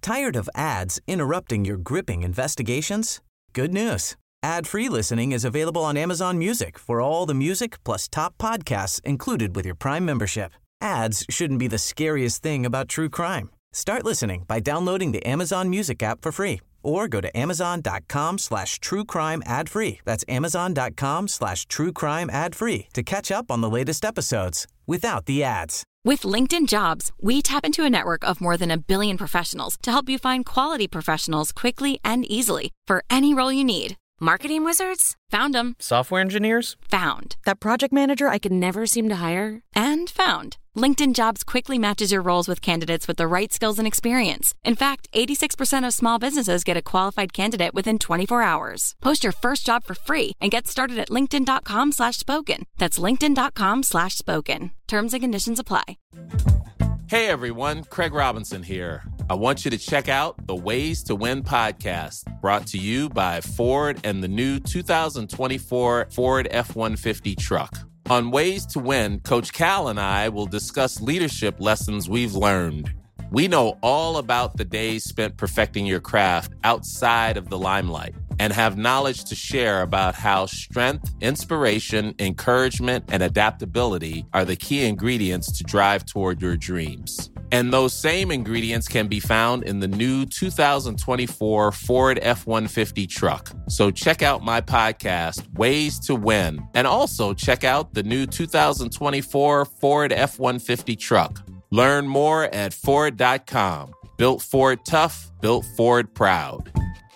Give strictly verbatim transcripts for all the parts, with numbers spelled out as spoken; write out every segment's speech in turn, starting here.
Tired of ads interrupting your gripping investigations? Good news. Ad-free listening is available on Amazon Music for all the music plus top podcasts included with your Prime membership. Ads shouldn't be the scariest thing about true crime. Start listening by downloading the Amazon Music app for free or go to amazon.com slash true crime ad free. That's amazon.com slash true crime ad free to catch up on the latest episodes without the ads. With LinkedIn Jobs, we tap into a network of more than a billion professionals to help you find quality professionals quickly and easily for any role you need. Marketing wizards? Found them. Software engineers? Found. That project manager I could never seem to hire? And found. LinkedIn Jobs quickly matches your roles with candidates with the right skills and experience. In fact, eighty-six percent of small businesses get a qualified candidate within twenty-four hours. Post your first job for free and get started at linkedin.com slash spoken. That's linkedin.com slash spoken. Terms and conditions apply. Hey everyone, Craig Robinson here. I want you to check out the Ways to Win podcast, brought to you by Ford and the new two thousand twenty-four Ford F one fifty truck. On Ways to Win, Coach Cal and I will discuss leadership lessons we've learned. We know all about the days spent perfecting your craft outside of the limelight and have knowledge to share about how strength, inspiration, encouragement, and adaptability are the key ingredients to drive toward your dreams. And those same ingredients can be found in the new two thousand twenty-four Ford F one fifty truck. So check out my podcast, Ways to Win, and also check out the new two thousand twenty-four Ford F one fifty truck. Learn more at Ford dot com. Built Ford tough, built Ford proud.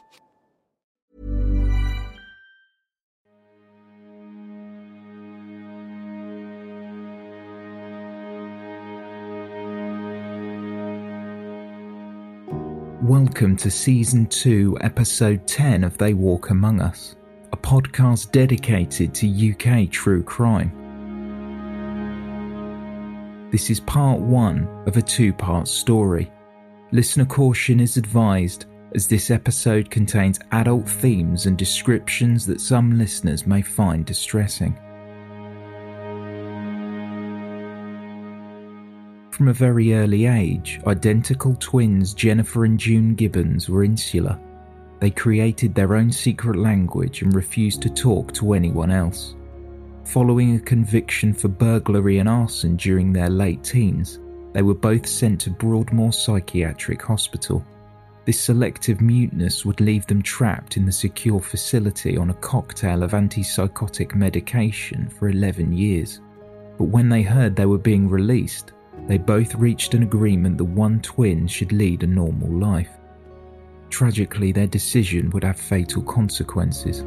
Welcome to Season two, Episode ten of They Walk Among Us, a podcast dedicated to U K true crime. This is part one of a two-part story. Listener caution is advised, as this episode contains adult themes and descriptions that some listeners may find distressing. From a very early age, identical twins Jennifer and June Gibbons were insular. They created their own secret language and refused to talk to anyone else. Following a conviction for burglary and arson during their late teens, they were both sent to Broadmoor Psychiatric Hospital. This selective muteness would leave them trapped in the secure facility on a cocktail of antipsychotic medication for eleven years. But when they heard they were being released, they both reached an agreement that one twin should lead a normal life. Tragically, their decision would have fatal consequences.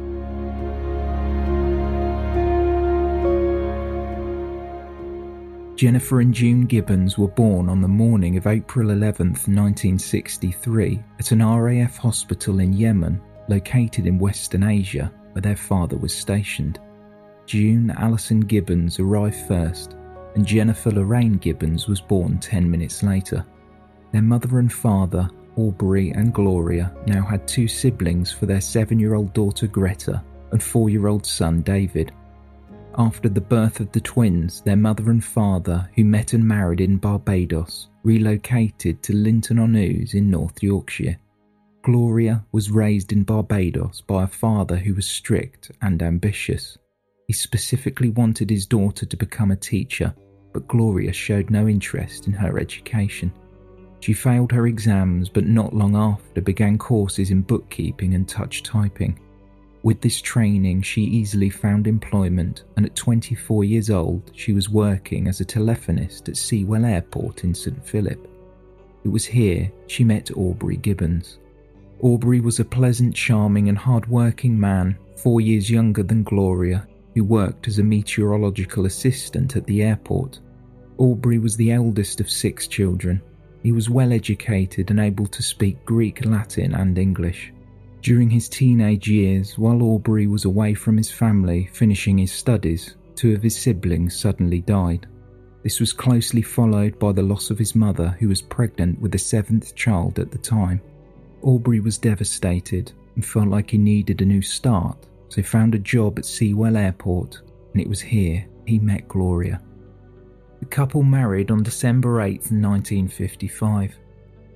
Jennifer and June Gibbons were born on the morning of April eleventh, nineteen sixty-three at an R A F hospital in Yemen, located in Western Asia, where their father was stationed. June Alison Gibbons arrived first, and Jennifer Lorraine Gibbons was born ten minutes later. Their mother and father, Aubrey and Gloria, now had two siblings for their seven-year-old daughter Greta and four-year-old son David. After the birth of the twins, their mother and father, who met and married in Barbados, relocated to Linton-on-Ouse in North Yorkshire. Gloria was raised in Barbados by a father who was strict and ambitious. He specifically wanted his daughter to become a teacher, but Gloria showed no interest in her education. She failed her exams, but not long after began courses in bookkeeping and touch typing. With this training, she easily found employment, and at twenty-four years old, she was working as a telephonist at Sewell Airport in Saint Philip. It was here she met Aubrey Gibbons. Aubrey was a pleasant, charming and hard-working man, four years younger than Gloria, who worked as a meteorological assistant at the airport. Aubrey was the eldest of six children. He was well educated and able to speak Greek, Latin and English. During his teenage years, while Aubrey was away from his family finishing his studies, two of his siblings suddenly died. This was closely followed by the loss of his mother, who was pregnant with a seventh child at the time. Aubrey was devastated and felt like he needed a new start, so found a job at Sewell Airport, and it was here he met Gloria. The couple married on December eighth, nineteen fifty-five.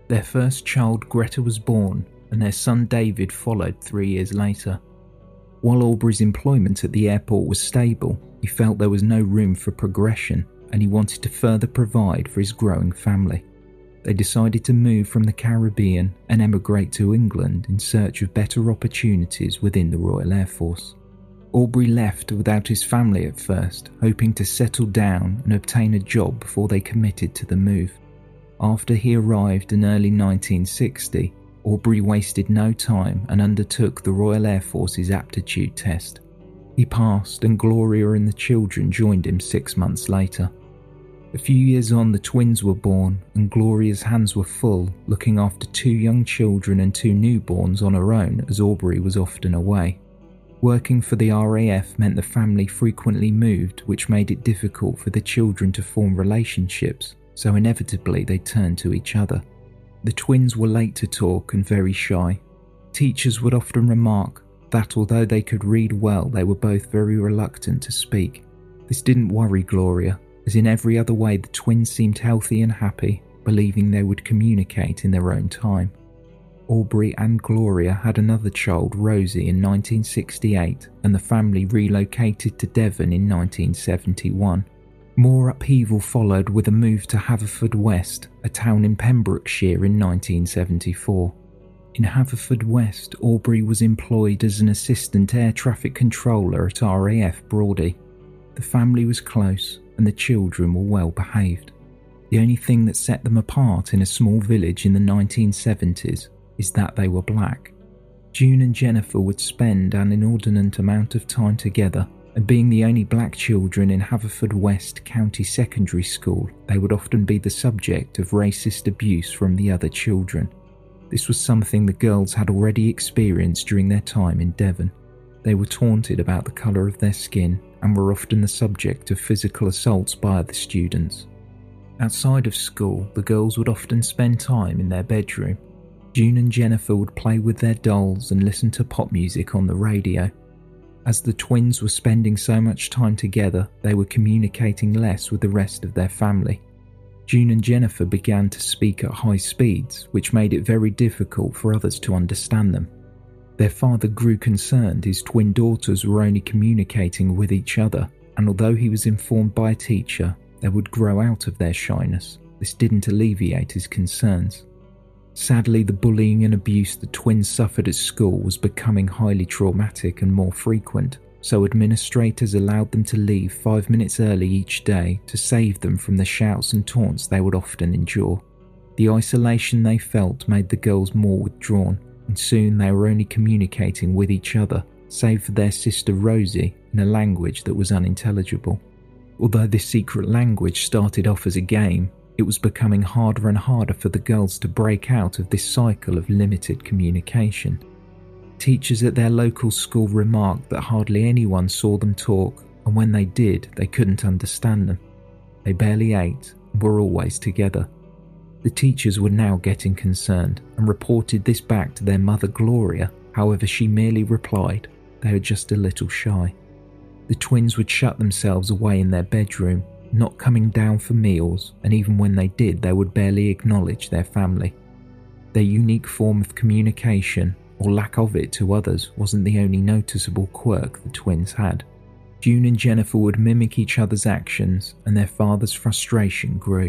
Their first child, Greta, was born, and their son David followed three years later. While Aubrey's employment at the airport was stable, he felt there was no room for progression, and he wanted to further provide for his growing family. They decided to move from the Caribbean and emigrate to England in search of better opportunities within the Royal Air Force. Aubrey left without his family at first, hoping to settle down and obtain a job before they committed to the move. After he arrived in early nineteen sixty, Aubrey wasted no time and undertook the Royal Air Force's aptitude test. He passed, and Gloria and the children joined him six months later. A few years on, the twins were born, and Gloria's hands were full, looking after two young children and two newborns on her own, as Aubrey was often away. Working for the R A F meant the family frequently moved, which made it difficult for the children to form relationships, so inevitably they turned to each other. The twins were late to talk and very shy. Teachers would often remark that although they could read well, they were both very reluctant to speak. This didn't worry Gloria, as in every other way the twins seemed healthy and happy, believing they would communicate in their own time. Aubrey and Gloria had another child, Rosie, in nineteen sixty-eight, and the family relocated to Devon in nineteen seventy-one. More upheaval followed with a move to Haverfordwest, a town in Pembrokeshire, in nineteen seventy-four. In Haverfordwest, Aubrey was employed as an assistant air traffic controller at R A F Brawdy. The family was close, and the children were well behaved. The only thing that set them apart in a small village in the nineteen seventies is that they were black. June and Jennifer would spend an inordinate amount of time together, and being the only black children in Haverfordwest County Secondary School, they would often be the subject of racist abuse from the other children. This was something the girls had already experienced during their time in Devon. They were taunted about the colour of their skin and were often the subject of physical assaults by other students. Outside of school, the girls would often spend time in their bedroom. June and Jennifer would play with their dolls and listen to pop music on the radio. As the twins were spending so much time together, they were communicating less with the rest of their family. June and Jennifer began to speak at high speeds, which made it very difficult for others to understand them. Their father grew concerned his twin daughters were only communicating with each other, and although he was informed by a teacher they would grow out of their shyness, this didn't alleviate his concerns. Sadly, the bullying and abuse the twins suffered at school was becoming highly traumatic and more frequent, so administrators allowed them to leave five minutes early each day to save them from the shouts and taunts they would often endure. The isolation they felt made the girls more withdrawn, and soon they were only communicating with each other, save for their sister Rosie, in a language that was unintelligible. Although this secret language started off as a game, it was becoming harder and harder for the girls to break out of this cycle of limited communication. Teachers at their local school remarked that hardly anyone saw them talk, and when they did, they couldn't understand them. They barely ate and were always together. The teachers were now getting concerned and reported this back to their mother Gloria, however she merely replied they were just a little shy. The twins would shut themselves away in their bedroom, not coming down for meals, and even when they did, they would barely acknowledge their family. Their unique form of communication, or lack of it to others, wasn't the only noticeable quirk the twins had. June and Jennifer would mimic each other's actions, and their father's frustration grew.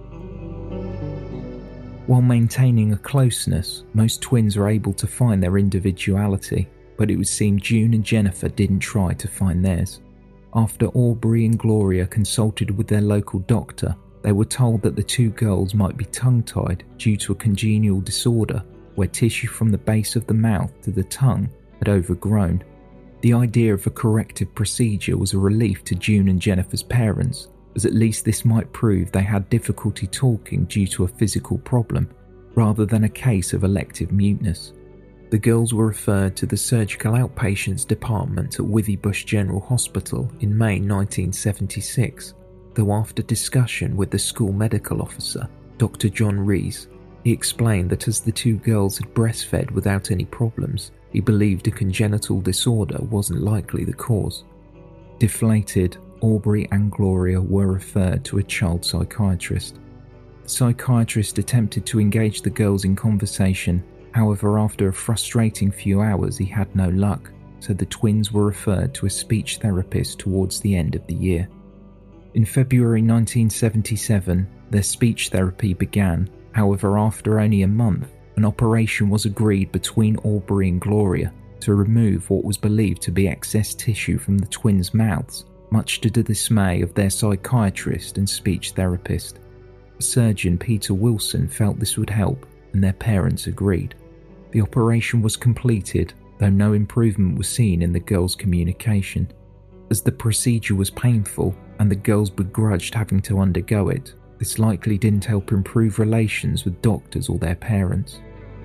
While maintaining a closeness, most twins are able to find their individuality, but it would seem June and Jennifer didn't try to find theirs. After Aubrey and Gloria consulted with their local doctor, they were told that the two girls might be tongue-tied due to a congenital disorder where tissue from the base of the mouth to the tongue had overgrown. The idea of a corrective procedure was a relief to June and Jennifer's parents, as at least this might prove they had difficulty talking due to a physical problem, rather than a case of elective muteness. The girls were referred to the Surgical Outpatients Department at Withybush General Hospital in May nineteen seventy-six, though after discussion with the school medical officer, Doctor John Rees, he explained that as the two girls had breastfed without any problems, he believed a congenital disorder wasn't likely the cause. Deflated, Aubrey and Gloria were referred to a child psychiatrist. The psychiatrist attempted to engage the girls in conversation. However, after a frustrating few hours, he had no luck, so the twins were referred to a speech therapist towards the end of the year. In February nineteen seventy-seven, their speech therapy began. However, after only a month, an operation was agreed between Aubrey and Gloria to remove what was believed to be excess tissue from the twins' mouths, much to the dismay of their psychiatrist and speech therapist. Surgeon Peter Wilson felt this would help, and their parents agreed. The operation was completed, though no improvement was seen in the girls' communication. As the procedure was painful and the girls begrudged having to undergo it, this likely didn't help improve relations with doctors or their parents.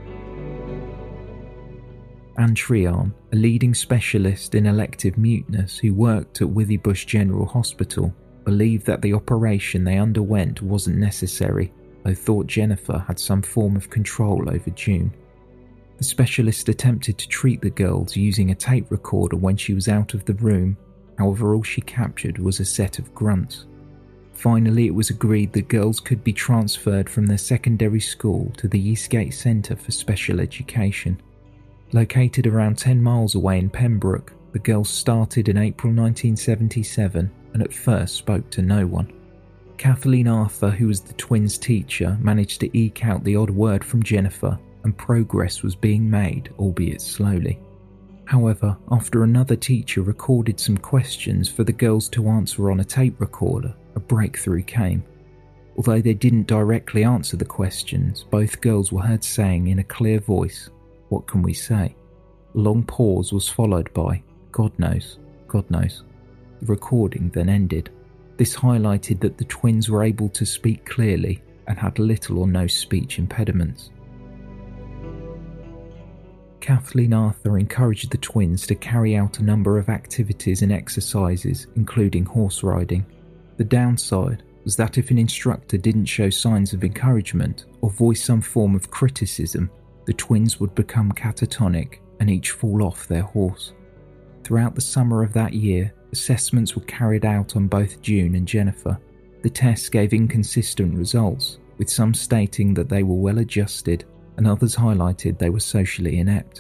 Anne Treharne, a leading specialist in elective muteness who worked at Withybush General Hospital, believed that the operation they underwent wasn't necessary, though thought Jennifer had some form of control over June. The specialist attempted to treat the girls using a tape recorder when she was out of the room. However, all she captured was a set of grunts. Finally, it was agreed the girls could be transferred from their secondary school to the Eastgate Centre for Special Education. Located around ten miles away in Pembroke, the girls started in April nineteen seventy-seven and at first spoke to no one. Kathleen Arthur, who was the twins' teacher, managed to eke out the odd word from Jennifer, and progress was being made, albeit slowly. However, after another teacher recorded some questions for the girls to answer on a tape recorder, a breakthrough came. Although they didn't directly answer the questions, both girls were heard saying in a clear voice, "What can we say?" A long pause was followed by, "God knows, God knows." The recording then ended. This highlighted that the twins were able to speak clearly and had little or no speech impediments. Kathleen Arthur encouraged the twins to carry out a number of activities and exercises, including horse riding. The downside was that if an instructor didn't show signs of encouragement or voice some form of criticism, the twins would become catatonic and each fall off their horse. Throughout the summer of that year, assessments were carried out on both June and Jennifer. The tests gave inconsistent results, with some stating that they were well adjusted and others highlighted they were socially inept.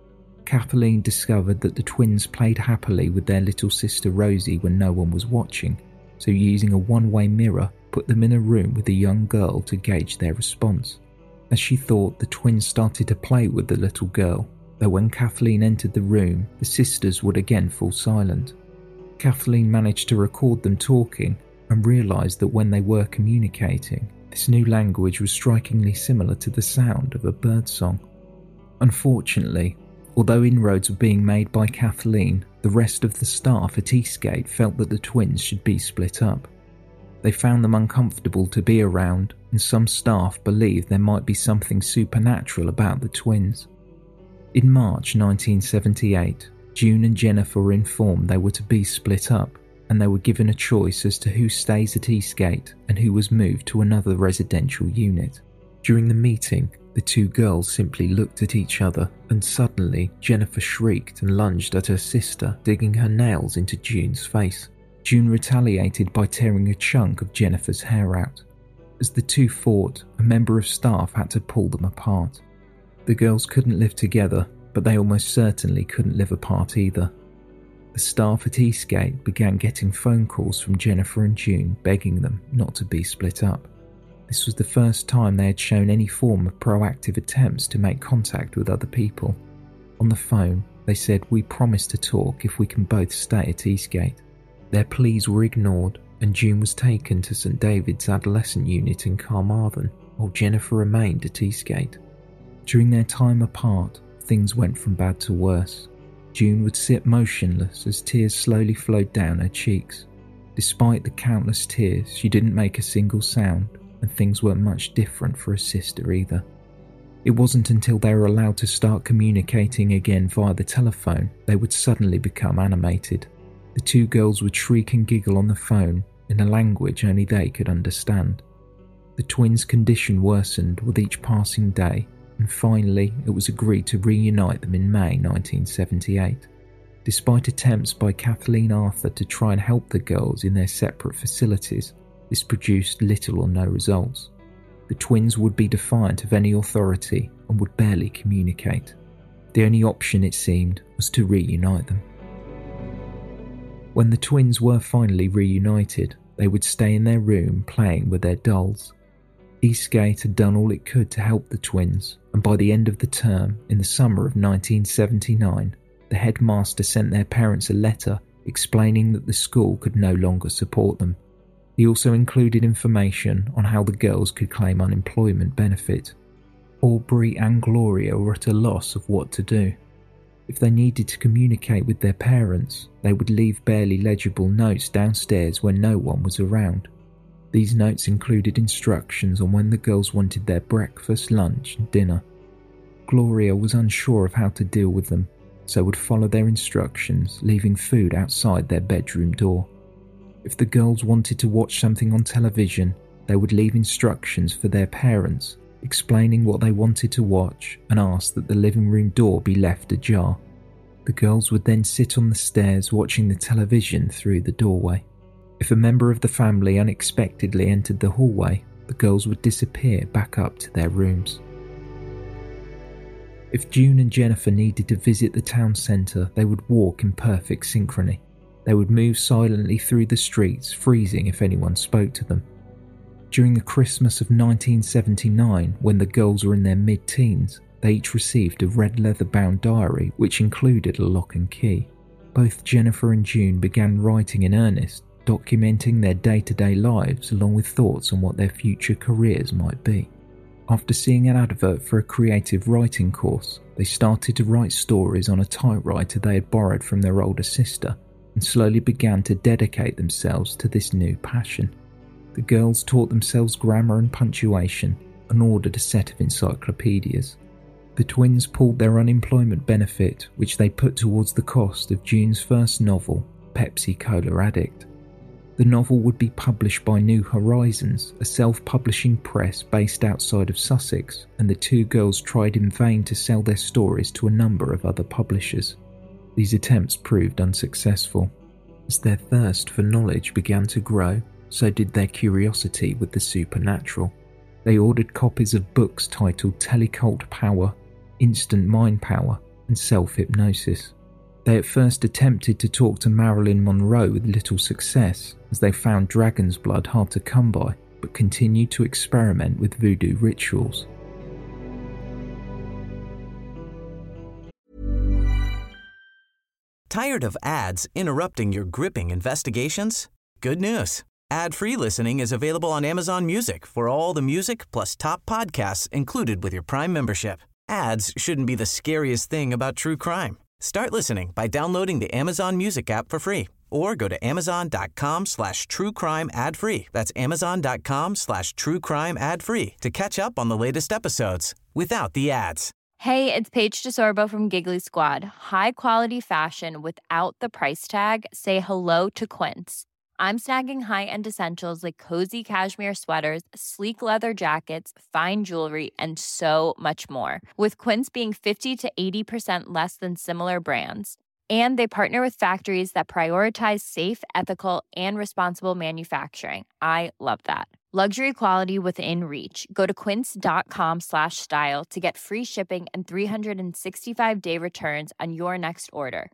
Kathleen discovered that the twins played happily with their little sister Rosie when no one was watching, so using a one-way mirror put them in a room with a young girl to gauge their response. As she thought, the twins started to play with the little girl, though when Kathleen entered the room, the sisters would again fall silent. Kathleen managed to record them talking and realised that when they were communicating, this new language was strikingly similar to the sound of a birdsong. Unfortunately, although inroads were being made by Kathleen, the rest of the staff at Eastgate felt that the twins should be split up. They found them uncomfortable to be around, and some staff believed there might be something supernatural about the twins. In March nineteen seventy-eight, June and Jennifer were informed they were to be split up, and they were given a choice as to who stays at Eastgate and who was moved to another residential unit. During the meeting, the two girls simply looked at each other, and suddenly Jennifer shrieked and lunged at her sister, digging her nails into June's face. June retaliated by tearing a chunk of Jennifer's hair out. As the two fought, a member of staff had to pull them apart. The girls couldn't live together, but they almost certainly couldn't live apart either. The staff at Eastgate began getting phone calls from Jennifer and June begging them not to be split up. This was the first time they had shown any form of proactive attempts to make contact with other people. On the phone, they said, "We promise to talk if we can both stay at Eastgate." Their pleas were ignored, and June was taken to St David's adolescent unit in Carmarthen, while Jennifer remained at Eastgate. During their time apart, things went from bad to worse. June would sit motionless as tears slowly flowed down her cheeks. Despite the countless tears, she didn't make a single sound, and things weren't much different for her sister either. It wasn't until they were allowed to start communicating again via the telephone they would suddenly become animated. The two girls would shriek and giggle on the phone in a language only they could understand. The twins' condition worsened with each passing day, and finally it was agreed to reunite them in May nineteen seventy-eight. Despite attempts by Kathleen Arthur to try and help the girls in their separate facilities, this produced little or no results. The twins would be defiant of any authority and would barely communicate. The only option, it seemed, was to reunite them. When the twins were finally reunited, they would stay in their room playing with their dolls. Eastgate had done all it could to help the twins, and by the end of the term, in the summer of nineteen seventy-nine, the headmaster sent their parents a letter explaining that the school could no longer support them. He also included information on how the girls could claim unemployment benefit. Aubrey and Gloria were at a loss of what to do. If they needed to communicate with their parents, they would leave barely legible notes downstairs when no one was around. These notes included instructions on when the girls wanted their breakfast, lunch, and dinner. Gloria was unsure of how to deal with them, so would follow their instructions, leaving food outside their bedroom door. If the girls wanted to watch something on television, they would leave instructions for their parents, explaining what they wanted to watch and ask that the living room door be left ajar. The girls would then sit on the stairs watching the television through the doorway. If a member of the family unexpectedly entered the hallway, the girls would disappear back up to their rooms. If June and Jennifer needed to visit the town centre, they would walk in perfect synchrony. They would move silently through the streets, freezing if anyone spoke to them. During the Christmas of nineteen seventy-nine, when the girls were in their mid-teens, they each received a red leather-bound diary which included a lock and key. Both Jennifer and June began writing in earnest, documenting their day-to-day lives along with thoughts on what their future careers might be. After seeing an advert for a creative writing course, they started to write stories on a typewriter they had borrowed from their older sister and slowly began to dedicate themselves to this new passion. The girls taught themselves grammar and punctuation and ordered a set of encyclopedias. The twins pulled their unemployment benefit, which they put towards the cost of June's first novel, Pepsi Cola Addict. The novel would be published by New Horizons, a self-publishing press based outside of Sussex, and the two girls tried in vain to sell their stories to a number of other publishers. These attempts proved unsuccessful. As their thirst for knowledge began to grow, so did their curiosity with the supernatural. They ordered copies of books titled Telecult Power, Instant Mind Power, and Self-Hypnosis. They at first attempted to talk to Marilyn Monroe with little success, as they found dragon's blood hard to come by, but continued to experiment with voodoo rituals. Tired of ads interrupting your gripping investigations? Good news. Ad-free listening is available on Amazon Music for all the music plus top podcasts included with your Prime membership. Ads shouldn't be the scariest thing about true crime. Start listening by downloading the Amazon Music app for free or go to amazon.com slash true crime ad free. That's amazon.com slash true crime ad free to catch up on the latest episodes without the ads. Hey, it's Paige DeSorbo from Giggly Squad. High quality fashion without the price tag. Say hello to Quince. I'm snagging high-end essentials like cozy cashmere sweaters, sleek leather jackets, fine jewelry, and so much more. With Quince being fifty to eighty percent less than similar brands. And they partner with factories that prioritize safe, ethical, and responsible manufacturing. I love that. Luxury quality within reach. Go to quince.com slash style to get free shipping and three sixty-five day returns on your next order.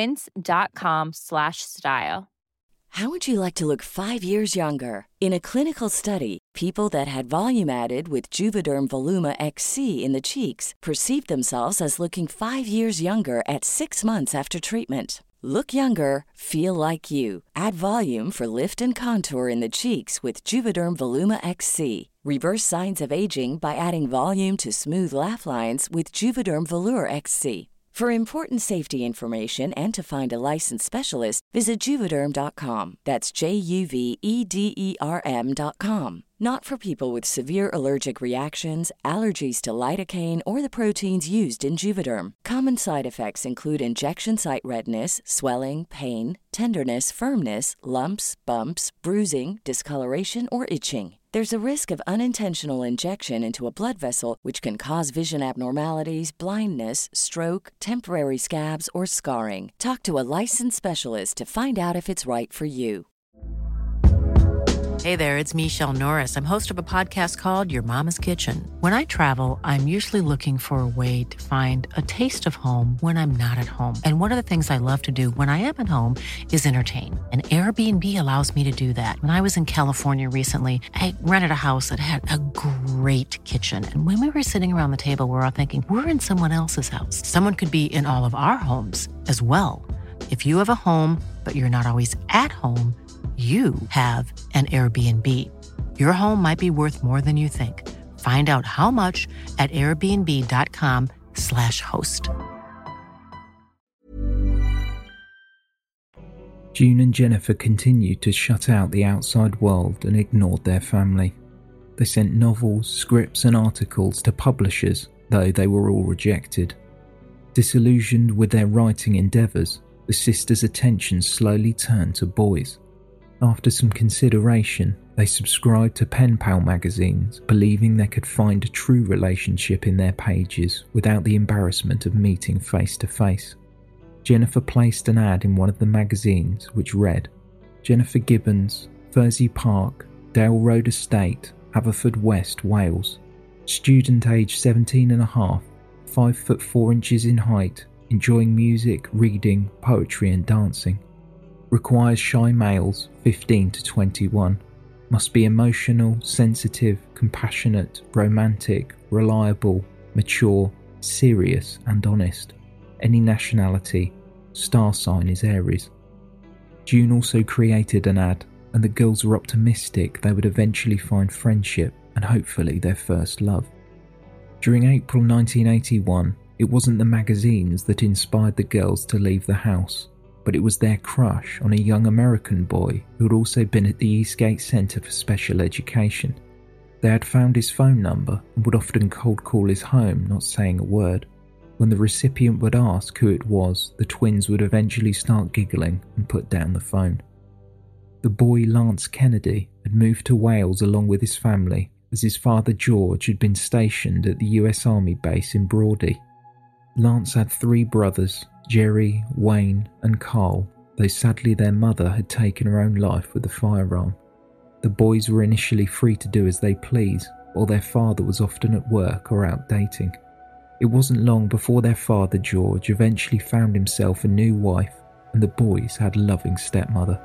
Quince.com slash style. How would you like to look five years younger? In a clinical study, people that had volume added with Juvederm Voluma X C in the cheeks perceived themselves as looking five years younger at six months after treatment. Look younger, feel like you. Add volume for lift and contour in the cheeks with Juvederm Voluma X C. Reverse signs of aging by adding volume to smooth laugh lines with Juvederm Volure X C. For important safety information and to find a licensed specialist, visit Juvederm dot com. That's J U V E D E R M dot com. Not for people with severe allergic reactions, allergies to lidocaine, or the proteins used in Juvederm. Common side effects include injection site redness, swelling, pain, tenderness, firmness, lumps, bumps, bruising, discoloration, or itching. There's a risk of unintentional injection into a blood vessel, which can cause vision abnormalities, blindness, stroke, temporary scabs, or scarring. Talk to a licensed specialist to find out if it's right for you. Hey there, it's Michelle Norris. I'm host of a podcast called Your Mama's Kitchen. When I travel, I'm usually looking for a way to find a taste of home when I'm not at home. And one of the things I love to do when I am at home is entertain. And Airbnb allows me to do that. When I was in California recently, I rented a house that had a great kitchen. And when we were sitting around the table, we were all thinking, we're in someone else's house. Someone could be in all of our homes as well. If you have a home, but you're not always at home, you have an Airbnb. Your home might be worth more than you think. Find out how much at airbnb.com slash host. June and Jennifer continued to shut out the outside world and ignored their family. They sent novels, scripts and articles to publishers, though they were all rejected. Disillusioned with their writing endeavours, the sisters' attention slowly turned to boys. After some consideration, they subscribed to pen pal magazines, believing they could find a true relationship in their pages without the embarrassment of meeting face to face. Jennifer placed an ad in one of the magazines which read, Jennifer Gibbons, Fursey Park, Dale Road Estate, Haverfordwest, Wales. Student age seventeen and a half, five foot four inches in height, enjoying music, reading, poetry and dancing. Requires shy males, fifteen to twenty-one. Must be emotional, sensitive, compassionate, romantic, reliable, mature, serious and honest. Any nationality. Star sign is Aries. June also created an ad, and the girls were optimistic they would eventually find friendship and hopefully their first love. During April nineteen eighty-one, it wasn't the magazines that inspired the girls to leave the house, but it was their crush on a young American boy who had also been at the Eastgate Centre for Special Education. They had found his phone number and would often cold call his home, not saying a word. When the recipient would ask who it was, the twins would eventually start giggling and put down the phone. The boy, Lance Kennedy, had moved to Wales along with his family, as his father George had been stationed at the U S Army base in Brawdy. Lance had three brothers, Jerry, Wayne and Carl, though sadly their mother had taken her own life with a firearm. The boys were initially free to do as they please, while their father was often at work or out dating. It wasn't long before their father George eventually found himself a new wife, and the boys had a loving stepmother.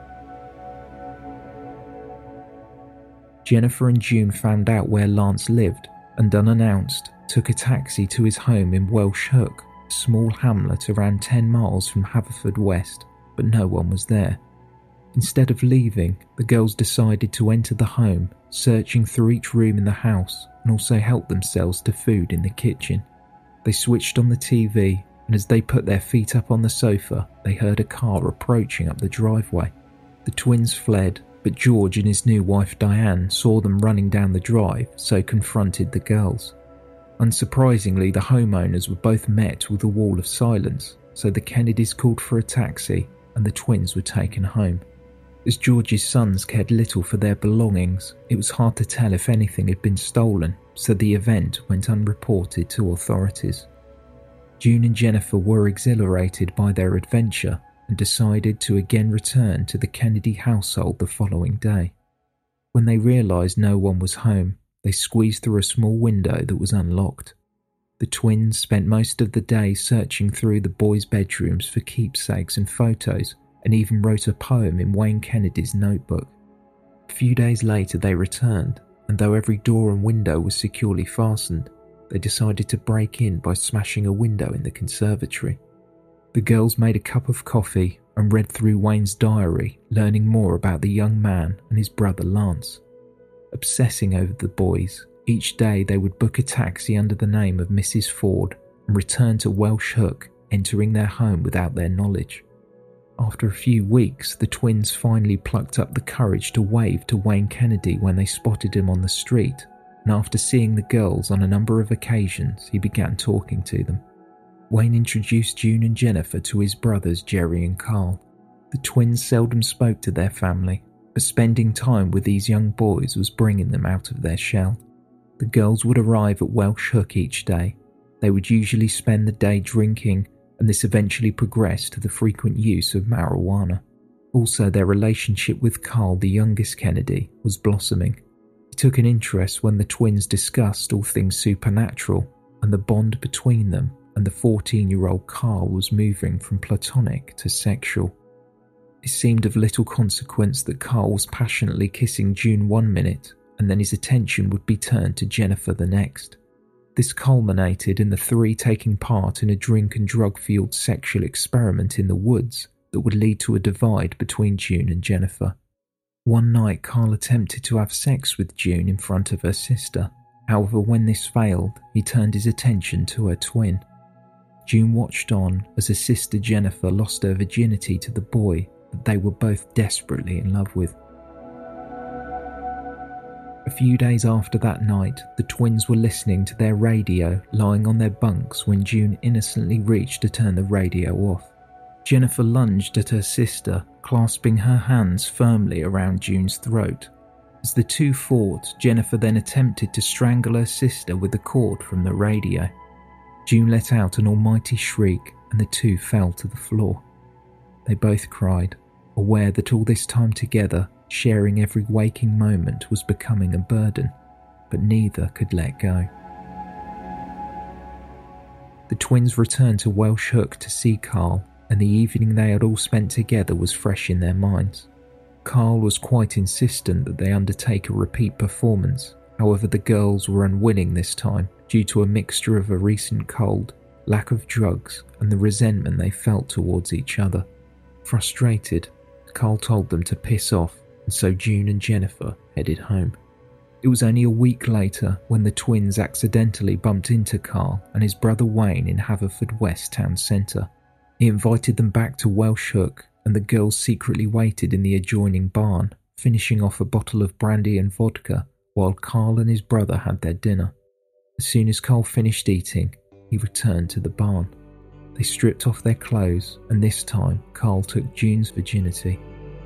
Jennifer and June found out where Lance lived and, unannounced, took a taxi to his home in Welsh Hook, a small hamlet around ten miles from Haverfordwest, but no one was there. Instead of leaving, the girls decided to enter the home, searching through each room in the house and also help themselves to food in the kitchen. They switched on the T V, and as they put their feet up on the sofa, they heard a car approaching up the driveway. The twins fled, but George and his new wife Diane saw them running down the drive, so confronted the girls. Unsurprisingly, the homeowners were both met with a wall of silence, so the Kennedys called for a taxi and the twins were taken home. As George's sons cared little for their belongings, it was hard to tell if anything had been stolen, so the event went unreported to authorities. June and Jennifer were exhilarated by their adventure and decided to again return to the Kennedy household the following day. When they realised no one was home, they squeezed through a small window that was unlocked. The twins spent most of the day searching through the boys' bedrooms for keepsakes and photos, and even wrote a poem in Wayne Kennedy's notebook. A few days later they returned, and though every door and window was securely fastened, they decided to break in by smashing a window in the conservatory. The girls made a cup of coffee and read through Wayne's diary, learning more about the young man and his brother Lance. Obsessing over the boys, each day they would book a taxi under the name of Missus Ford and return to Welsh Hook, entering their home without their knowledge. After a few weeks, the twins finally plucked up the courage to wave to Wayne Kennedy when they spotted him on the street, and after seeing the girls on a number of occasions, he began talking to them. Wayne introduced June and Jennifer to his brothers Jerry and Carl. The twins seldom spoke to their family, but spending time with these young boys was bringing them out of their shell. The girls would arrive at Welsh Hook each day. They would usually spend the day drinking, and this eventually progressed to the frequent use of marijuana. Also, their relationship with Carl, the youngest Kennedy, was blossoming. He took an interest when the twins discussed all things supernatural, and the bond between them and the fourteen-year-old Carl was moving from platonic to sexual. It seemed of little consequence that Carl was passionately kissing June one minute, and then his attention would be turned to Jennifer the next. This culminated in the three taking part in a drink and drug-fueled sexual experiment in the woods that would lead to a divide between June and Jennifer. One night, Carl attempted to have sex with June in front of her sister. However, when this failed, he turned his attention to her twin. June watched on as her sister Jennifer lost her virginity to the boy that they were both desperately in love with. A few days after that night, the twins were listening to their radio lying on their bunks when June innocently reached to turn the radio off. Jennifer lunged at her sister, clasping her hands firmly around June's throat. As the two fought, Jennifer then attempted to strangle her sister with the cord from the radio. June let out an almighty shriek and the two fell to the floor. They both cried, aware that all this time together, sharing every waking moment, was becoming a burden, but neither could let go. The twins returned to Welsh Hook to see Carl, and the evening they had all spent together was fresh in their minds. Carl was quite insistent that they undertake a repeat performance. However, the girls were unwilling this time due to a mixture of a recent cold, lack of drugs, and the resentment they felt towards each other. Frustrated, Carl told them to piss off, and so June and Jennifer headed home. It was only a week later when the twins accidentally bumped into Carl and his brother Wayne in Haverfordwest town centre. He invited them back to Welsh Hook, and the girls secretly waited in the adjoining barn, finishing off a bottle of brandy and vodka while Carl and his brother had their dinner. As soon as Carl finished eating, he returned to the barn. They stripped off their clothes, and this time Carl took June's virginity.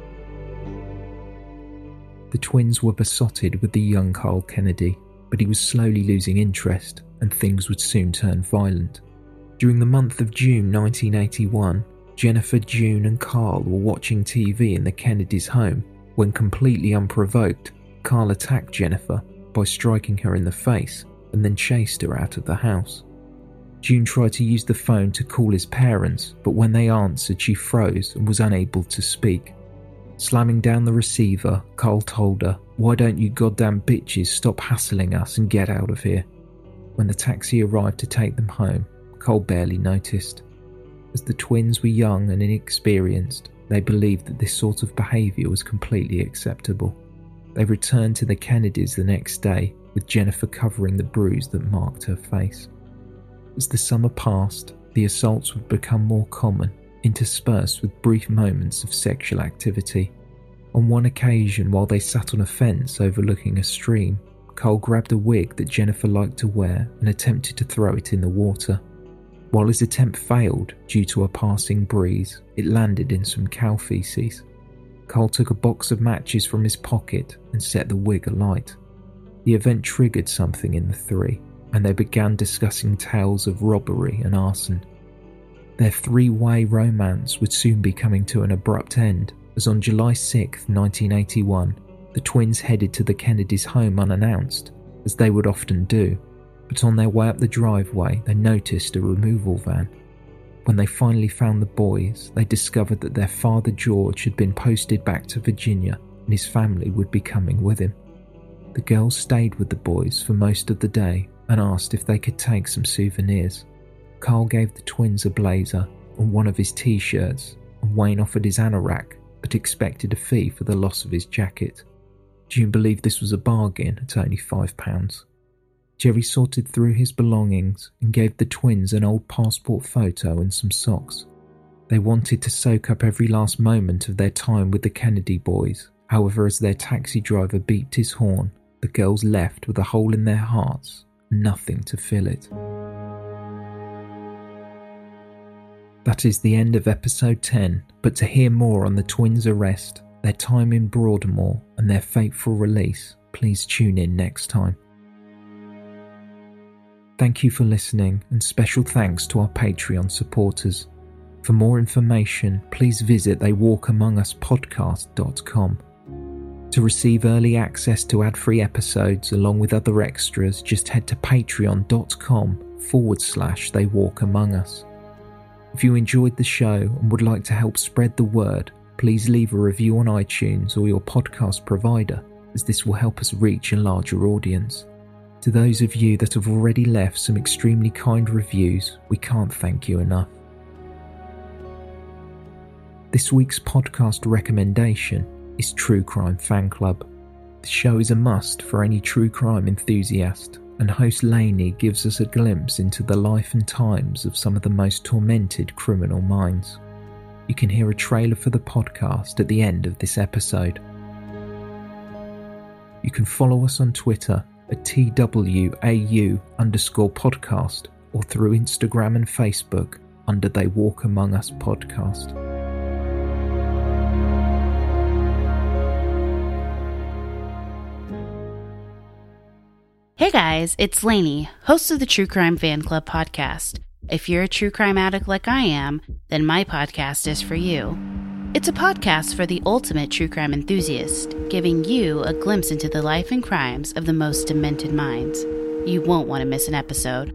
The twins were besotted with the young Carl Kennedy, but he was slowly losing interest, and things would soon turn violent. During the month of June nineteen eighty-one, Jennifer, June and Carl were watching T V in the Kennedys' home when, completely unprovoked, Carl attacked Jennifer by striking her in the face and then chased her out of the house. June tried to use the phone to call his parents, but when they answered, she froze and was unable to speak. Slamming down the receiver, Carl told her, "Why don't you goddamn bitches stop hassling us and get out of here?" When the taxi arrived to take them home, Carl barely noticed. As the twins were young and inexperienced, they believed that this sort of behaviour was completely acceptable. They returned to the Kennedys the next day, with Jennifer covering the bruise that marked her face. As the summer passed, the assaults would become more common, interspersed with brief moments of sexual activity. On one occasion, while they sat on a fence overlooking a stream, Carl grabbed a wig that Jennifer liked to wear and attempted to throw it in the water. While his attempt failed due to a passing breeze, it landed in some cow feces. Carl took a box of matches from his pocket and set the wig alight. The event triggered something in the three, and they began discussing tales of robbery and arson. Their three-way romance would soon be coming to an abrupt end, as on July sixth, nineteen eighty-one, the twins headed to the Kennedys' home unannounced, as they would often do, but on their way up the driveway they noticed a removal van. When they finally found the boys, they discovered that their father George had been posted back to Virginia and his family would be coming with him. The girls stayed with the boys for most of the day and asked if they could take some souvenirs. Carl gave the twins a blazer and one of his t-shirts, and Wayne offered his anorak but expected a fee for the loss of his jacket. June believed this was a bargain at only five pounds. Jerry sorted through his belongings and gave the twins an old passport photo and some socks. They wanted to soak up every last moment of their time with the Kennedy boys. However, as their taxi driver beeped his horn, the girls left with a hole in their hearts, nothing to fill it. That is the end of episode ten, but to hear more on the twins' arrest, their time in Broadmoor and their fateful release, please tune in next time. Thank you for listening, and special thanks to our Patreon supporters. For more information, please visit they walk among us podcast dot com. To receive early access to ad-free episodes along with other extras, just head to patreon.com forward slash they walk among us. If you enjoyed the show and would like to help spread the word, please leave a review on iTunes or your podcast provider, as this will help us reach a larger audience. To those of you that have already left some extremely kind reviews, we can't thank you enough. This week's podcast recommendation is True Crime Fan Club. The show is a must for any true crime enthusiast, and host Lainey gives us a glimpse into the life and times of some of the most tormented criminal minds. You can hear a trailer for the podcast at the end of this episode. You can follow us on Twitter at T W A U underscore podcast or through Instagram and Facebook under They Walk Among Us podcast. Hey guys, it's Lainey, host of the True Crime Fan Club podcast. If you're a true crime addict like I am, then my podcast is for you. It's a podcast for the ultimate true crime enthusiast, giving you a glimpse into the life and crimes of the most demented minds. You won't want to miss an episode.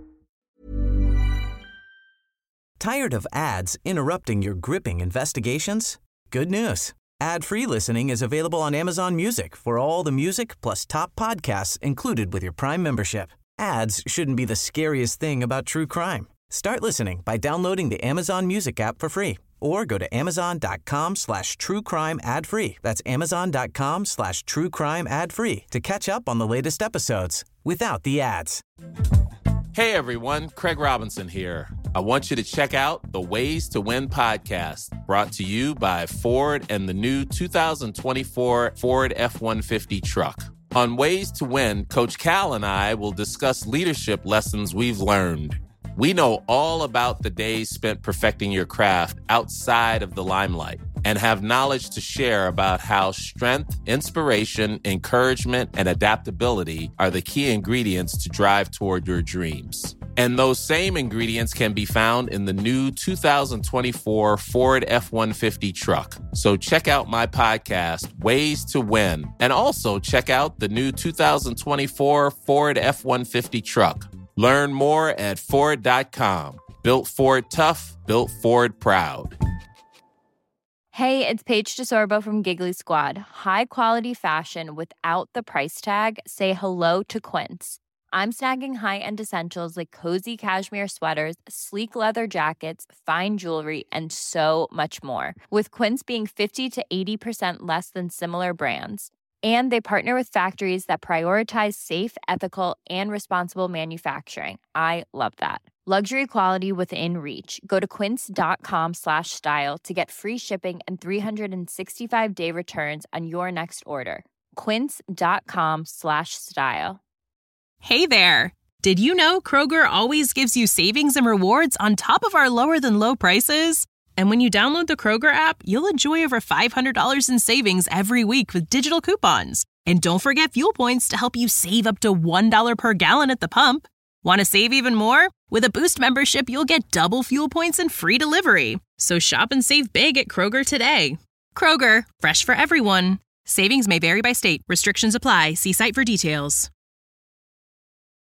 Tired of ads interrupting your gripping investigations? Good news. Ad-free listening is available on Amazon Music for all the music plus top podcasts included with your Prime membership. Ads shouldn't be the scariest thing about true crime. Start listening by downloading the Amazon Music app for free or go to amazon.com slash true crime ad free. That's amazon.com slash true crime ad free to catch up on the latest episodes without the ads. Hey everyone, Craig Robinson here. I want you to check out the Ways to Win podcast, brought to you by Ford and the new two thousand twenty-four Ford F one fifty truck. On Ways to Win, Coach Cal and I will discuss leadership lessons we've learned. We know all about the days spent perfecting your craft outside of the limelight and have knowledge to share about how strength, inspiration, encouragement, and adaptability are the key ingredients to drive toward your dreams. And those same ingredients can be found in the new two thousand twenty-four Ford F one fifty truck. So check out my podcast, Ways to Win, and also check out the new two thousand twenty-four Ford F one fifty truck. Learn more at Ford dot com. Built Ford tough, built Ford proud. Hey, it's Paige DeSorbo from Giggly Squad. High quality fashion without the price tag. Say hello to Quince. I'm snagging high-end essentials like cozy cashmere sweaters, sleek leather jackets, fine jewelry, and so much more. With Quince being fifty to eighty percent less than similar brands. And they partner with factories that prioritize safe, ethical, and responsible manufacturing. I love that. Luxury quality within reach. Go to quince.com slash style to get free shipping and three sixty-five day returns on your next order. Quince.com slash style. Hey there. Did you know Kroger always gives you savings and rewards on top of our lower than low prices? And when you download the Kroger app, you'll enjoy over five hundred dollars in savings every week with digital coupons. And don't forget fuel points to help you save up to one dollar per gallon at the pump. Want to save even more? With a Boost membership, you'll get double fuel points and free delivery. So shop and save big at Kroger today. Kroger, fresh for everyone. Savings may vary by state. Restrictions apply. See site for details.